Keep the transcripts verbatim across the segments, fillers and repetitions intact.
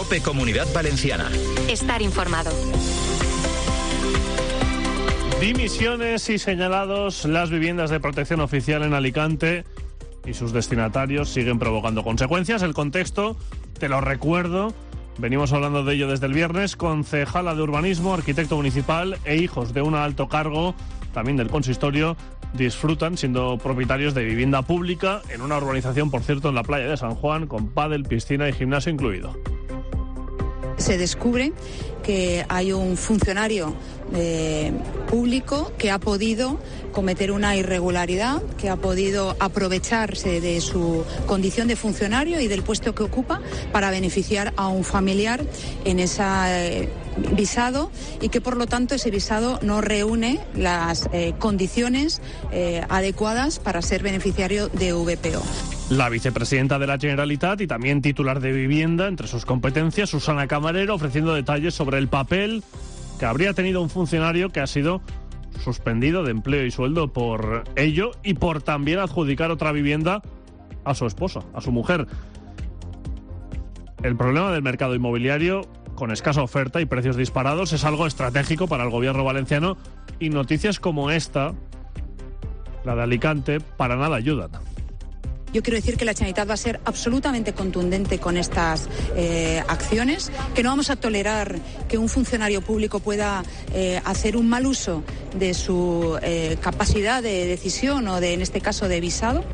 COPE Comunidad Valenciana. Estar informado. Dimisiones y señalados, las viviendas de protección oficial en Alicante y sus destinatarios siguen provocando consecuencias. El contexto, te lo recuerdo, venimos hablando de ello desde el viernes, concejala de urbanismo, arquitecto municipal e hijos de un alto cargo, también del consistorio, disfrutan siendo propietarios de vivienda pública en una urbanización, por cierto, en la playa de San Juan, con pádel, piscina y gimnasio incluido. Se descubre que hay un funcionario eh, público que ha podido cometer una irregularidad, que ha podido aprovecharse de su condición de funcionario y del puesto que ocupa para beneficiar a un familiar en ese eh, visado, y que por lo tanto ese visado no reúne las eh, condiciones eh, adecuadas para ser beneficiario de V P O. La vicepresidenta de la Generalitat y también titular de vivienda, entre sus competencias, Susana Camarero, ofreciendo detalles sobre el papel que habría tenido un funcionario que ha sido suspendido de empleo y sueldo por ello y por también adjudicar otra vivienda a su esposa, a su mujer. El problema del mercado inmobiliario, con escasa oferta y precios disparados, es algo estratégico para el gobierno valenciano, y noticias como esta, la de Alicante, para nada ayudan. Yo quiero decir que la Generalitat va a ser absolutamente contundente con estas eh, acciones, que no vamos a tolerar que un funcionario público pueda eh, hacer un mal uso de su eh, capacidad de decisión o, de, en este caso, de visado.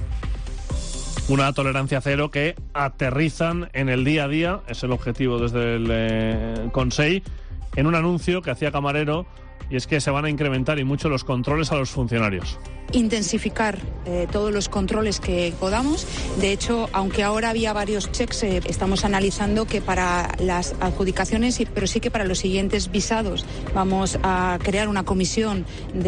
Una tolerancia cero que aterrizan en el día a día, es el objetivo desde el eh, Consell, en un anuncio que hacía Camarero, y es que se van a incrementar y mucho los controles a los funcionarios. Intensificar eh, todos los controles que podamos. De hecho, aunque ahora había varios checks, eh, estamos analizando que para las adjudicaciones, pero sí que para los siguientes visados, vamos a crear una comisión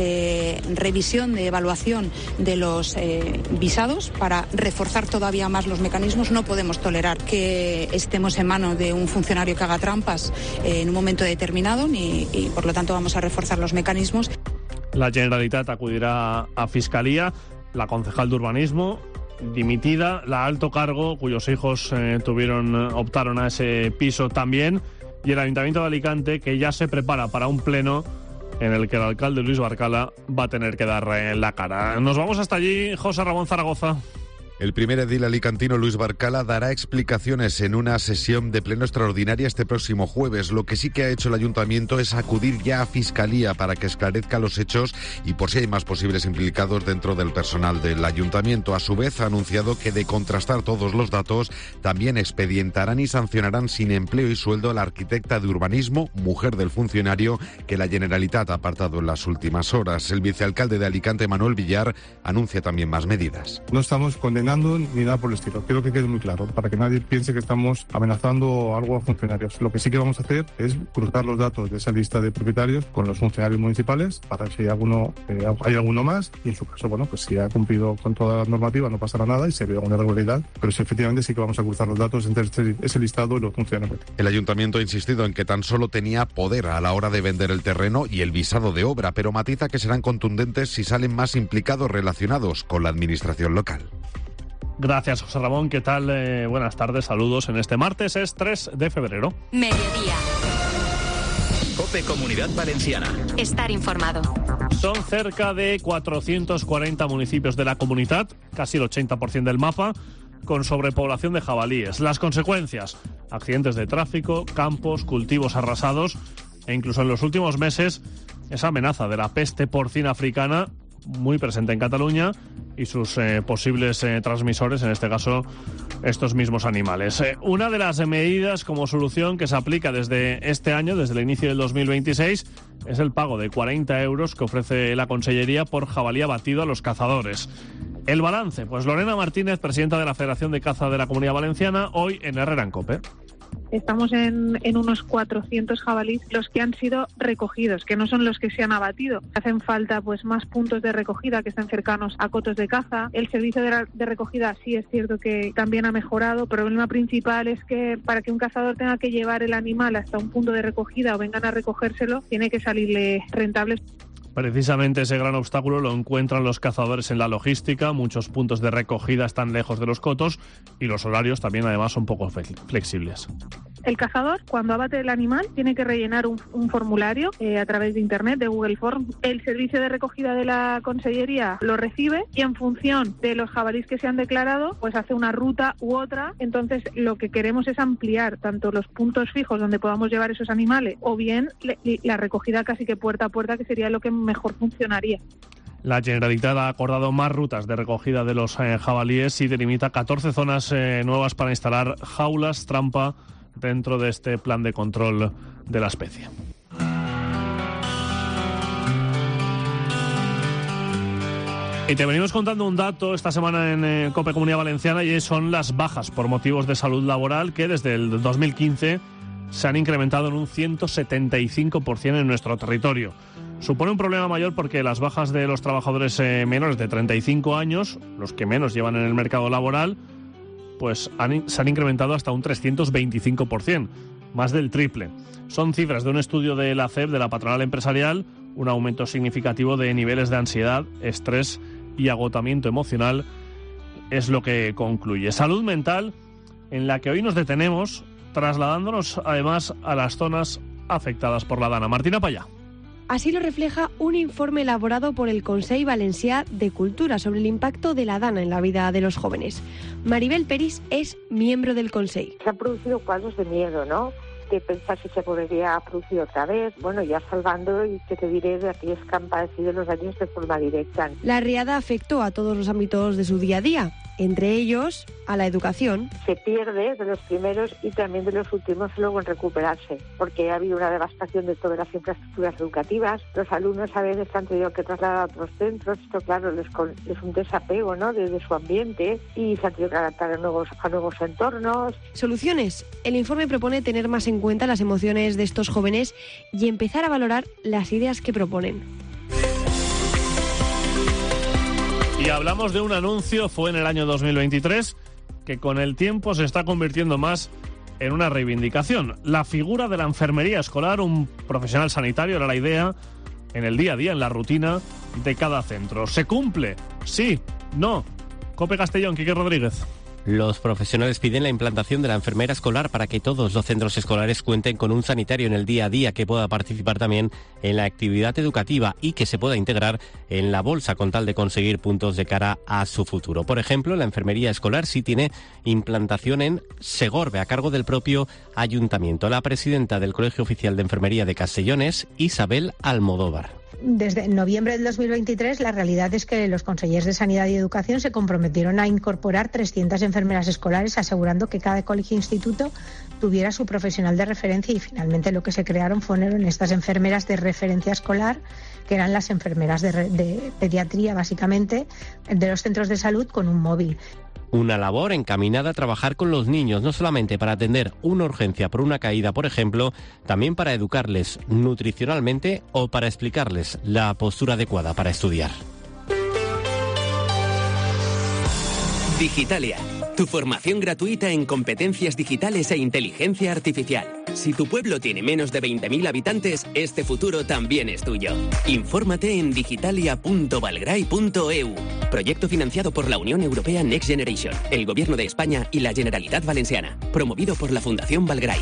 de revisión, de evaluación de los eh, visados para reforzar todavía más los mecanismos. No podemos tolerar que estemos en manos de un funcionario que haga trampas eh, en un momento determinado, ni, y por lo tanto vamos a reforzar los mecanismos. La Generalitat acudirá a Fiscalía, la concejal de urbanismo dimitida, la alto cargo cuyos hijos eh, tuvieron optaron a ese piso también, y el Ayuntamiento de Alicante, que ya se prepara para un pleno en el que el alcalde Luis Barcala va a tener que dar eh, la cara. Nos vamos hasta allí, José Ramón Zaragoza. El primer edil alicantino, Luis Barcala, dará explicaciones en una sesión de pleno extraordinaria este próximo jueves. Lo que sí que ha hecho el ayuntamiento es acudir ya a Fiscalía para que esclarezca los hechos y por si hay más posibles implicados dentro del personal del ayuntamiento. A su vez, ha anunciado que, de contrastar todos los datos, también expedientarán y sancionarán sin empleo y sueldo a la arquitecta de urbanismo, mujer del funcionario, que la Generalitat ha apartado en las últimas horas. El vicealcalde de Alicante, Manuel Villar, anuncia también más medidas. No estamos condenando ni nada por el estilo. Quiero que quede muy claro, para que nadie piense que estamos amenazando algo a funcionarios. Lo que sí que vamos a hacer es cruzar los datos de esa lista de propietarios con los funcionarios municipales para si hay alguno, eh, hay alguno más, y en su caso, bueno, pues si ha cumplido con toda la normativa no pasará nada y se ve alguna irregularidad, pero sí, efectivamente sí que vamos a cruzar los datos entre ese listado y los funcionarios. El ayuntamiento ha insistido en que tan solo tenía poder a la hora de vender el terreno y el visado de obra, pero matiza que serán contundentes si salen más implicados relacionados con la administración local. Gracias, José Ramón. ¿Qué tal? Eh, buenas tardes, saludos en este martes, es tres de febrero. Mediodía. COPE Comunidad Valenciana. Estar informado. Son cerca de cuatrocientos cuarenta municipios de la comunidad, casi el ochenta por ciento del mapa, con sobrepoblación de jabalíes. Las consecuencias: accidentes de tráfico, campos, cultivos arrasados e incluso en los últimos meses esa amenaza de la peste porcina africana, muy presente en Cataluña, y sus eh, posibles eh, transmisores, en este caso estos mismos animales. Eh, una de las medidas como solución que se aplica desde este año, desde el inicio del dos mil veintiséis, es el pago de cuarenta euros que ofrece la Consellería por jabalí abatido a los cazadores. El balance, pues Lorena Martínez, presidenta de la Federación de Caza de la Comunidad Valenciana, hoy en Herrera en COPE. Estamos en, en unos cuatrocientos jabalíes los que han sido recogidos, que no son los que se han abatido. Hacen falta pues más puntos de recogida que estén cercanos a cotos de caza. El servicio de, la, de recogida sí es cierto que también ha mejorado. El problema principal es que para que un cazador tenga que llevar el animal hasta un punto de recogida o vengan a recogérselo, tiene que salirle rentable. Precisamente ese gran obstáculo lo encuentran los cazadores en la logística. Muchos puntos de recogida están lejos de los cotos y los horarios también además son poco flexibles. El cazador, cuando abate el animal, tiene que rellenar un, un formulario eh, a través de internet, de Google Form. El servicio de recogida de la consellería lo recibe y en función de los jabalíes que se han declarado, pues hace una ruta u otra. Entonces, lo que queremos es ampliar tanto los puntos fijos donde podamos llevar esos animales o bien le, la recogida casi que puerta a puerta, que sería lo que mejor funcionaría. La Generalitat ha acordado más rutas de recogida de los eh, jabalíes y delimita catorce zonas eh, nuevas para instalar jaulas trampa dentro de este plan de control de la especie. Y te venimos contando un dato esta semana en eh, COPE Comunidad Valenciana, y son las bajas por motivos de salud laboral, que desde el dos mil quince se han incrementado en un ciento setenta y cinco por ciento en nuestro territorio. Supone un problema mayor porque las bajas de los trabajadores eh, menores de treinta y cinco años, los que menos llevan en el mercado laboral, pues han, se han incrementado hasta un trescientos veinticinco por ciento, más del triple. Son cifras de un estudio de la C E P, de la patronal empresarial, un aumento significativo de niveles de ansiedad, estrés y agotamiento emocional es lo que concluye. Salud mental, en la que hoy nos detenemos, trasladándonos además a las zonas afectadas por la Dana. Martina Payá. Así lo refleja un informe elaborado por el Consell Valencià de Cultura sobre el impacto de la Dana en la vida de los jóvenes. Maribel Peris es miembro del Consell. Se han producido cuadros de miedo, ¿no? De pensar si se podría producir otra vez. Bueno, ya salvando, y que te diré de aquellos que han padecido los daños de forma directa. La riada afectó a todos los ámbitos de su día a día, entre ellos a la educación. Se pierde de los primeros y también de los últimos luego en recuperarse, porque ha habido una devastación de todas las infraestructuras educativas. Los alumnos a veces han tenido que trasladar a otros centros. Esto, claro, les con, es un desapego, ¿no?, de, de su ambiente, y se han tenido que adaptar a nuevos, a nuevos entornos. Soluciones. El informe propone tener más en cuenta las emociones de estos jóvenes y empezar a valorar las ideas que proponen. Y hablamos de un anuncio, fue en el año dos mil veintitrés, que con el tiempo se está convirtiendo más en una reivindicación. La figura de la enfermería escolar, un profesional sanitario, era la idea en el día a día, en la rutina de cada centro. ¿Se cumple? Sí, no. COPE Castellón, Quique Rodríguez. Los profesionales piden la implantación de la enfermera escolar para que todos los centros escolares cuenten con un sanitario en el día a día que pueda participar también en la actividad educativa y que se pueda integrar en la bolsa con tal de conseguir puntos de cara a su futuro. Por ejemplo, la enfermería escolar sí tiene implantación en Segorbe, a cargo del propio ayuntamiento. La presidenta del Colegio Oficial de Enfermería de Castellón es Isabel Almodóvar. Desde noviembre del dos mil veintitrés, la realidad es que los consellers de Sanidad y Educación se comprometieron a incorporar trescientas enfermeras escolares, asegurando que cada colegio e instituto tuviera su profesional de referencia, y finalmente lo que se crearon fueron estas enfermeras de referencia escolar, que eran las enfermeras de, de pediatría, básicamente, de los centros de salud, con un móvil. Una labor encaminada a trabajar con los niños, no solamente para atender una urgencia por una caída, por ejemplo, también para educarles nutricionalmente o para explicarles la postura adecuada para estudiar. Digitalia, tu formación gratuita en competencias digitales e inteligencia artificial. Si tu pueblo tiene menos de veinte mil habitantes, este futuro también es tuyo. Infórmate en digitalia punto valgray punto e u. Proyecto financiado por la Unión Europea Next Generation, el Gobierno de España y la Generalitat Valenciana. Promovido por la Fundación Valgray.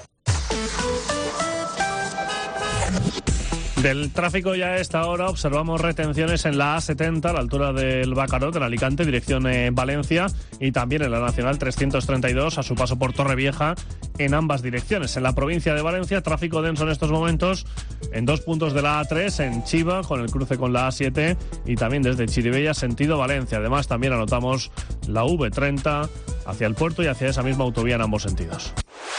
Del tráfico ya a esta hora observamos retenciones en la A setenta, a la altura del Bacarot, en Alicante, dirección eh, Valencia, y también en la Nacional trescientos treinta y dos, a su paso por Torrevieja, en ambas direcciones. En la provincia de Valencia, tráfico denso en estos momentos en dos puntos de la A tres, en Chiva, con el cruce con la A siete, y también desde Chirivella, sentido Valencia. Además, también anotamos la V treinta hacia el puerto y hacia esa misma autovía en ambos sentidos.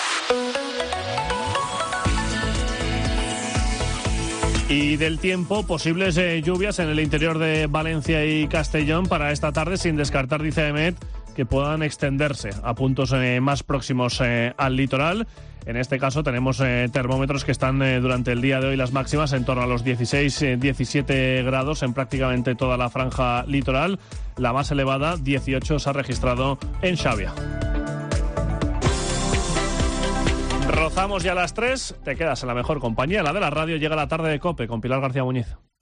Y del tiempo, posibles eh, lluvias en el interior de Valencia y Castellón para esta tarde, sin descartar, dice EMET, que puedan extenderse a puntos eh, más próximos eh, al litoral. En este caso tenemos eh, termómetros que están eh, durante el día de hoy, las máximas en torno a los dieciséis diecisiete grados en prácticamente toda la franja litoral. La más elevada, dieciocho, se ha registrado en Xàbia. Rozamos ya a las tres, te quedas en la mejor compañía, la de la radio. Llega la tarde de COPE con Pilar García Muñiz.